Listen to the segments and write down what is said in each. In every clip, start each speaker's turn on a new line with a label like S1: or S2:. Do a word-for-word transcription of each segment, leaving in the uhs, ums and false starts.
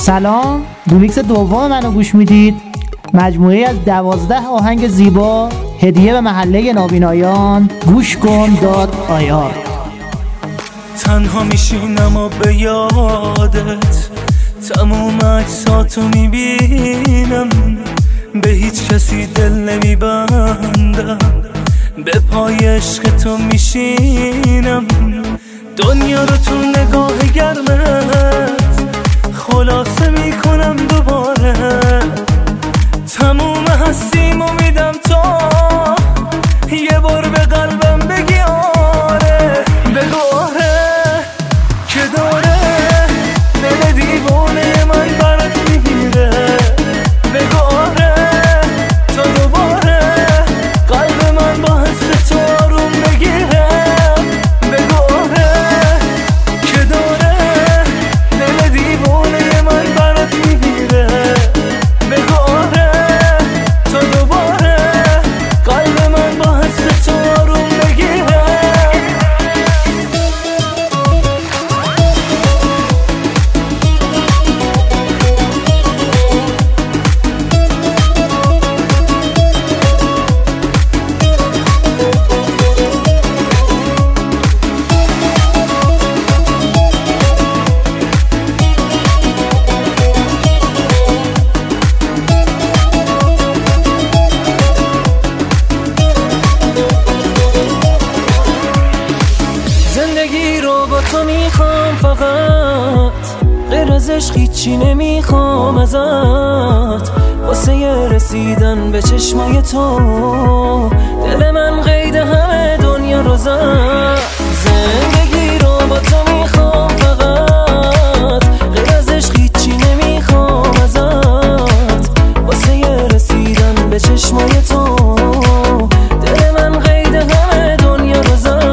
S1: سلام، ریمیکس دوم منو گوش میدید. مجموعه از دوازده آهنگ زیبا هدیه به محله نابینایان. گوش کن دات آی آر.
S2: تنها میشینم و به یادت تموم عکساتو میبینم، به هیچ کسی دل نمیبندم، به پای عشق تو میشینم. دنیا رو تو نگاه گرمت خلاصه میکنم دوباره، تموم هستیمو میدم تا یه بار به قلبم بگی آره. بگو آره که داره دل دیوانه من برات میگیره. بگو آره تا دوباره قلب من با حس تو آروم بگیره. بگو آره که داره دل دیوانه من برات میگیره. بگو آره تا دوباره قلب من با حس تو آروم بگیره. زندگی رو با تو میخوام، فقط غیر از عشق هیچی نمیخوام ازت. واسه یه رسیدن به چشمای تو دل من قید همه دنیا رو زد. زندگی رو با تو میخوام، فقط غیر از عشق هیچی نمیخوام ازت. واسه یه رسیدن به چشمای تو دل من قید همه دنیا رو زد.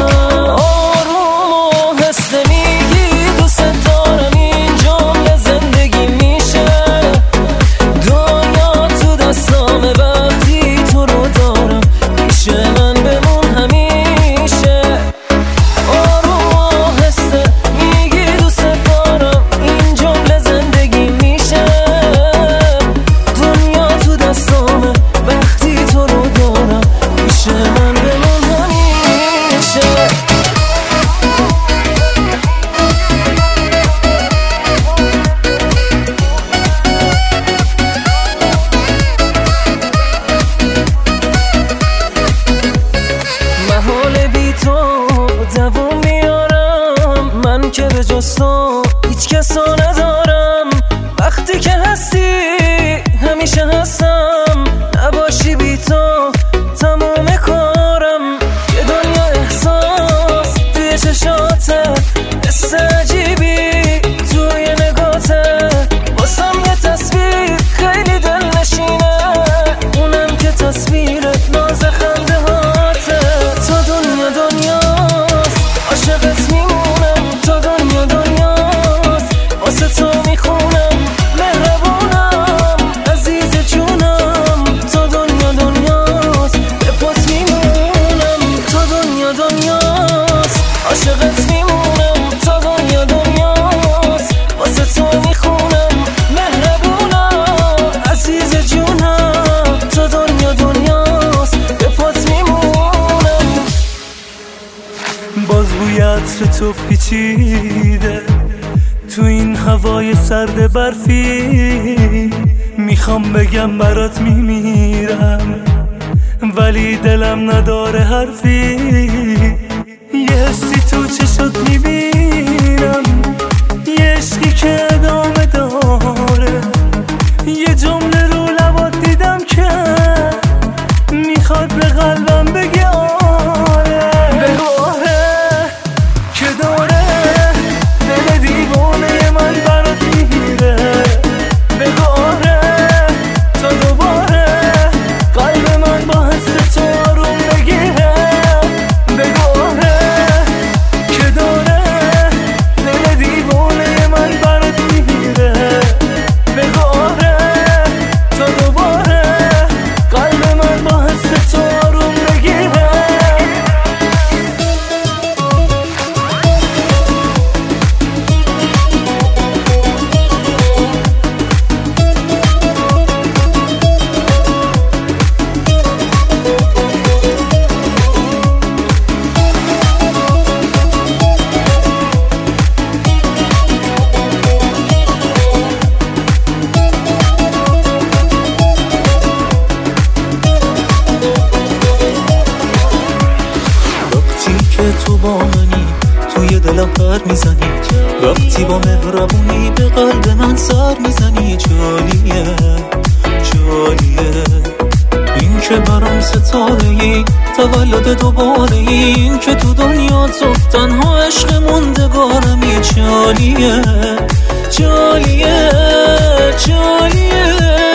S2: دووم میارم من که به جز تو هیچ کسو ندارم. وقتی که هستی همیشه هستم، نباشی بی تو تموم کارم. یه دنیا احساس توی چشاته، حس عجیبی توی نگاته، واسم یه تصویر خیلی دل نشینه، اونم که تصویر ناز خنده هاته. تا دنیا دنیا عاشقت میمونم، تا دنیا دنیاست واسه تو میخونم، مهربونم عزیز جونم. تا دنیا دنیاست به پات میمونم، تا دنیا دنیاست عاشقت میمونم، تا دنیا دنیاست واسه تو میخونم، مهربونم عزیز جونم. تا دنیا دنیاست به پات میمونم. باز بوی عطر تو پیچیده تو این هوای سرد برفی، میخوام بگم برات میمیرم ولی دلم نداره حرفی. یه حسی تو چشات میبینم، یه عشقی که ادامه داره، یه جمله رو لبات دیدم که میخواد به قلبم بگی آره. بگو آره که داره دل دیوانه من برات میگیره. بگو آره تا دوباره قلب من با حس تو آروم بگیره. بگو آره که داره دل گیتی با مهربونی به قلب من سر میزنی. جالیه جالیه این که برام ستاره ای، تولد دوباره ای، این که تو دنیا تو تنها عشق موندگارمی. جالیه جالیه جالیه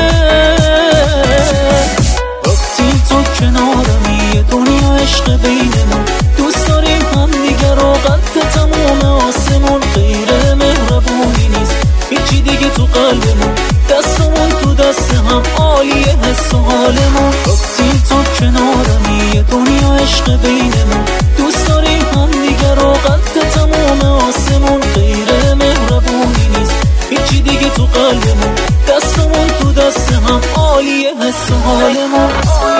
S2: وقتی تو کنارمی، یه دنیا عشق بینمون، دوست داریم هم دیگه رو قد تموم آسمون. غیر مهربونی نیست هیچی دیگه تو قلبمون، دستمون تو دست هم عالیه حس و حالمون. وقتی تو کنارمی، یه دنیا عشق بینمون، دوست داریم هم دیگه رو قد تموم آسمون. غیر مهربونی نیست هیچی دیگه تو قلبمون، دستمون تو دست هم عالیه حس و حالمون.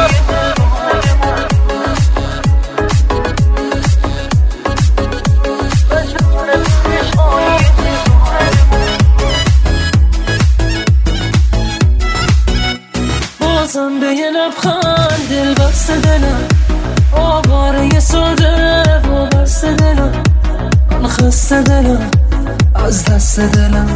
S2: بازم به یه لبخند دل بسته دلم، آواره ساده و بسته دلم، من خسته دلم از دست دلم،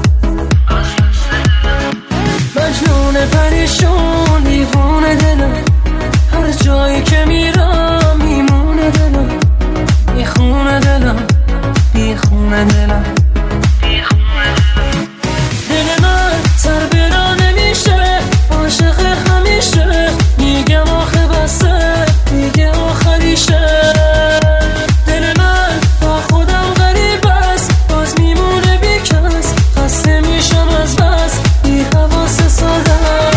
S2: مجنون پریشون دیوونه دلم، هر جایی که میرم میمونه دلم، میخونه دلم بیخونه دلم. دل من سر برا نمیشه، عاشق همیشه، میگم آخه بسه دیگه آخریشه. دل من با خودم غریب است، باز میمونه بی کس، خسته میشم از بس بی حواس ساده.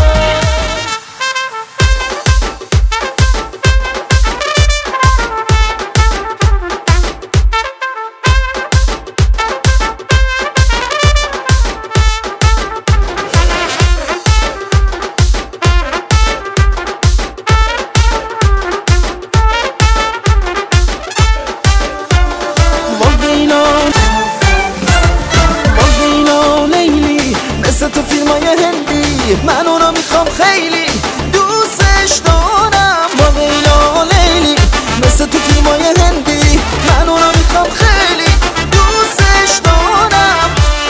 S3: من اونو میخوام خیلی دوستش دارم، با لیلا لیلی مثل تو فیلمای هندی. من اونو میخوام خیلی دوستش دارم.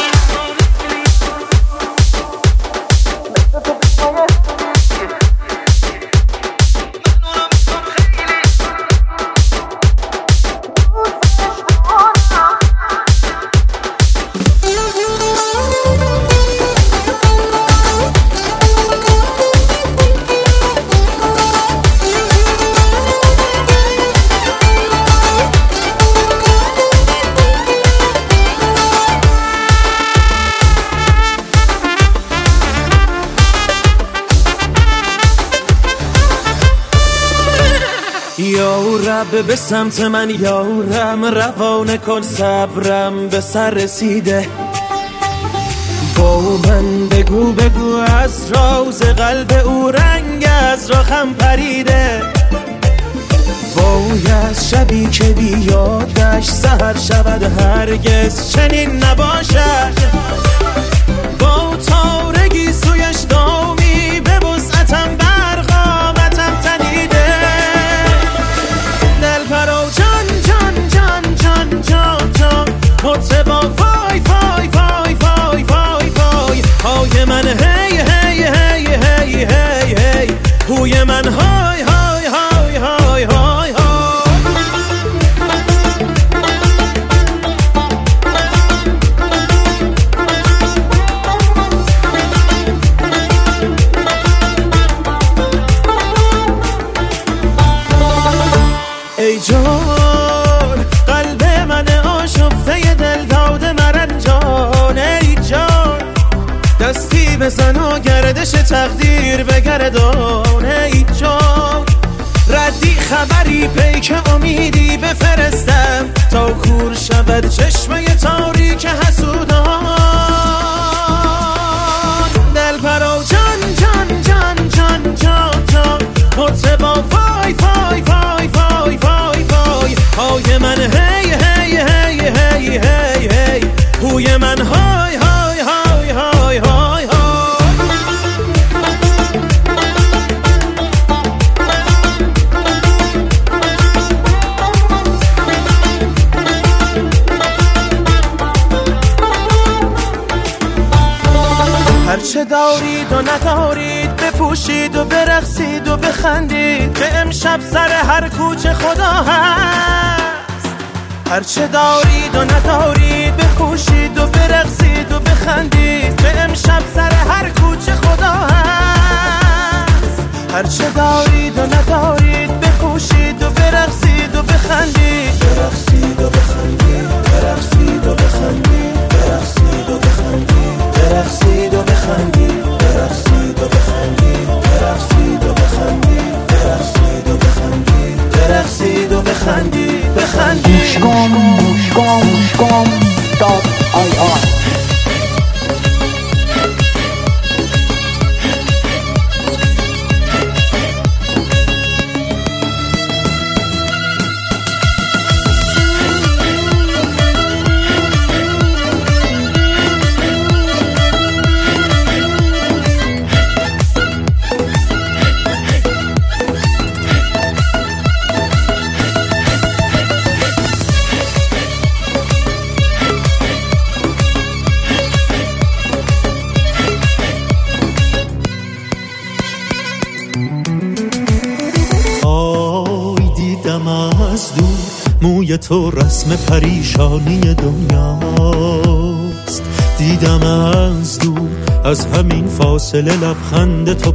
S2: یا رب به سمت من یارم، روانه کن صبرم به سر رسیده. با من بگو بگو از راز قلب او، رنگ از راخم پریده. وای از شبی که بیادش سحر شود هرگز چنین نباشد. با تارگی سویش دامی به وسعتم برقامتم تنیده. دل پرو جان جان جان جان جان جان مطربا وای وای وای وای وای وای های من هی هی هی هی هی هی هوی من های های های های های های. ای جان قلب من آشفته دل داده مرنجان. ای جان دستی بزن و گردش تقدیر بگردان. ای جان ردی خبری پیک امیدی بفرستم، تا کور شود چشمه تاریک حسودان. دل پرو جان جان جان جان جان جان مرتبا وای وای وای وای وای وای های من هی هی هی هی هی هی هوی من های های های های های های.
S3: هرچه دارید و ندارید بپوشید و برقصید و بخندید که امشب سر هر کوچه خدا هست. هرچه دارید و ندارید بپوشید و برقصید و بخندید که امشب سر هر کوچه خدا هست. هرچه دارید و ندارید بپوشید و برقصید و بخندید برقصید و بخندید برقصید و بخندید برقصید و بخندید برقصید و بخندید برقصید و بخندید برقصید و بخندید برقصید و بخندید برقصید و بخندید بخندید
S1: گوش کن گوش کن گوش کن داد آی آی
S4: موی تو رسم پریشانی دنیاست. دیدم از دور از همین فاصله لبخند تو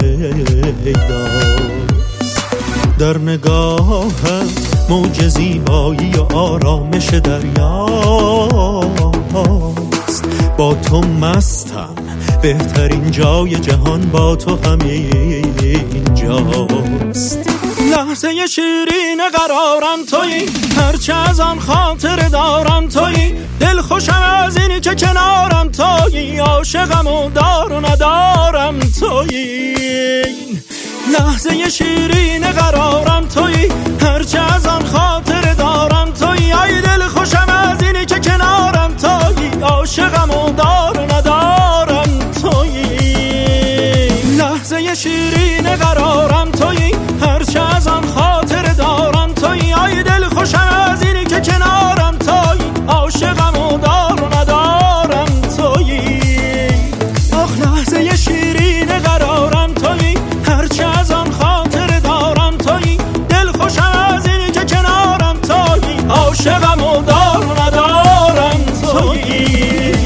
S4: پیداست. در نگاهت موج زیبایی و آرامش دریاست. با تو مستم بهترین جای جهان با تو همین جاست. لحظه شیرین قرارم تویی هرچه از آن خاطر دارم تویی دل خوشم از اینی که کنارم تویی عاشقم و دار و ندارم تویی لحظه شیرین قرارم تویی هرچه از آن خاطر دارم تویی ای دل خوشم از اینی که کنارم تویی عاشقم و دار و ندارم تویی لحظه شیرین قرارم تویی هرچه از آن خاطر دارم تویی ای دل خوشم از اینی که کنارم تویی عاشقم و دار و ندارم تویی آخ لحظه شیرین قرارم تویی هرچه از آن خاطر دارم تویی دل خوشم از اینی که کنارم تویی عاشقم و دار و ندارم تویی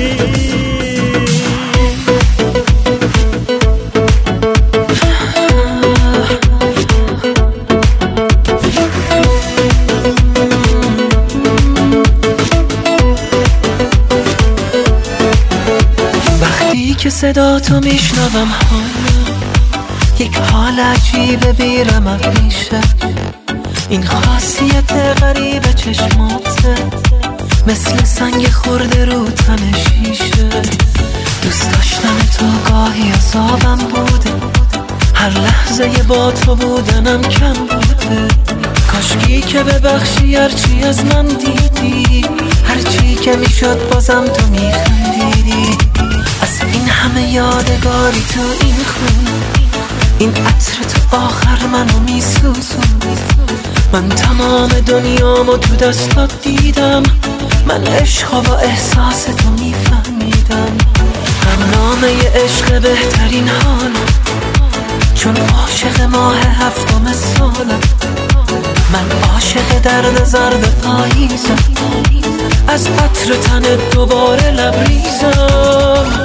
S2: که صدا تو میشنوم حالا یک حال عجیبه بیرم میشه این خاصیت غریب چشماته مثل سنگ خورده رو تن شیشه دوست داشتن تو گاهی عذابم بوده هر لحظه با تو بودنم کم بوده کاشکی که ببخشی هرچی از من دیدی هرچی که میشد بازم تو میخندیدی از این همه یادگاری تو این خون این عطر تو آخر منو میسوزون من تمام دنیامو تو دستات دیدم من عشق و احساس تو میفهمیدم غمنامه عشق بهترین حالم چون عاشق ماه هفتم سالم من عاشق درد زرد پاییزم از عطر تن دوباره لبریزم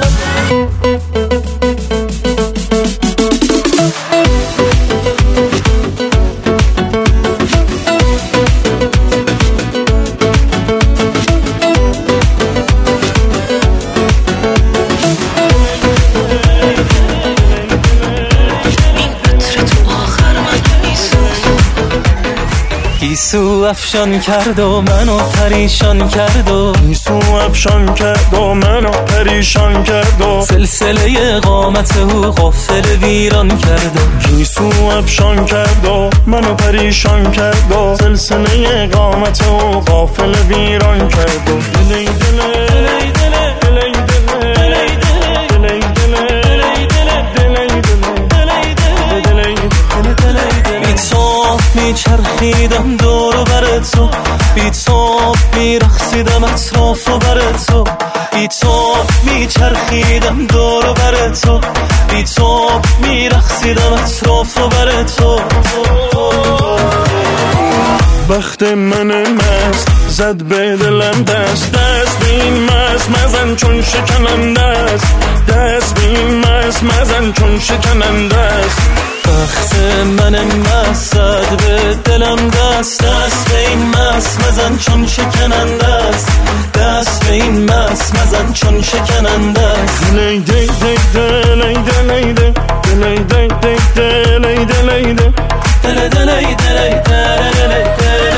S2: گیسو افشان کرد و منو پریشان کرد و
S4: گیسو افشان کرد و منو پریشان کرد و
S2: سلسله قامت او غافل ویران کرد و
S4: گیسو افشان کرد و منو پریشان کرد و سلسله قامت او غافل ویران کرد و دلی دلی دلی دلی
S2: میچرخیدم دور و بر تو بی تو میرخصیدم اطراف و بر تو بی تو
S3: میچرخیدم دور و بر تو، بی تو میرخصیدم اطراف و بر تو. وقت من مست زد به دلم دست، دست به این مست مزن چون شکننده است، دست به این مست مزن چون شکننده است. وقت من مست زد به دلم دست، دست به این مست مزن چون شکننده است، دست به این مست مزن چون شکننده است. دلی دی دی دلی دلی دی دلی دی دی دلی دلی دی دلی دلی دلی دلی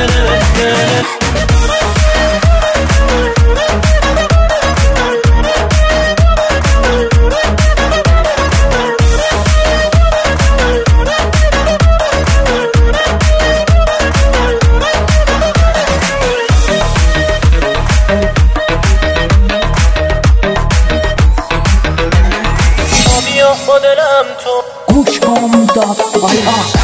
S3: با دلم تو
S1: گوش کن داد آی آه.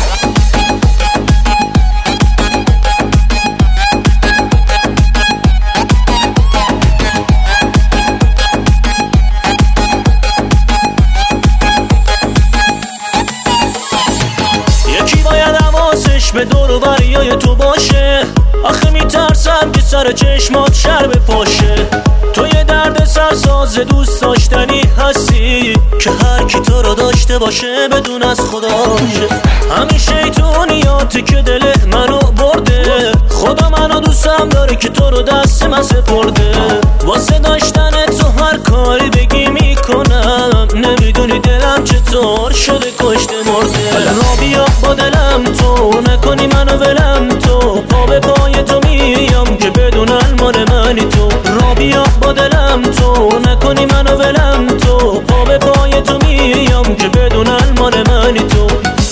S3: یکی باید حواسش به دور و بریای تو باشه، آخه میترسم که سر چشمات شر بپاشه. تو یه درد سرساز دوست داشتنی هستی که هر کی تو رو داشته باشه بدون از خداشه. همین شیطونیاتی که دل منو برده، خدا منو دوستم داره که تو رو دست من سپرده. واسه داشتن تو هر کاری بگی میکنم، نمیدونی دلم چطور شده کشته مرده. را بیا با دلم تو نکنی منو ولم تو، پا به پای تو میام که بدون المال منی تو. را بیا با دلم تو نکنی منو ولم تو، پا به پای تو میام که بدون المال منی تو.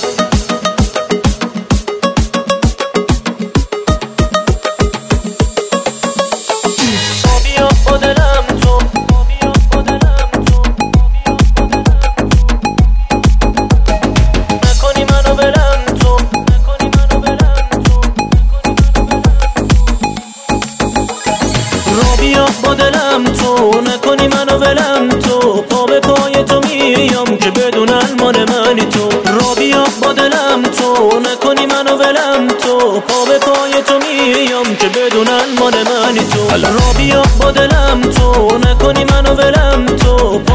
S3: بیا با دلم تو، بیا با دلم تو، نکنی منو ولم تو، نکنی منو ولم تو. را بیا با دلم تو نکنی منو ولم تو، پا به پای تو میام که بدون المال منی تو. را بیا با دلم تو نکنی منو ولم تو، پا به پای تو میام که بدون المال منی تو. را بیا با دلم تو نکنی منو ولم تو.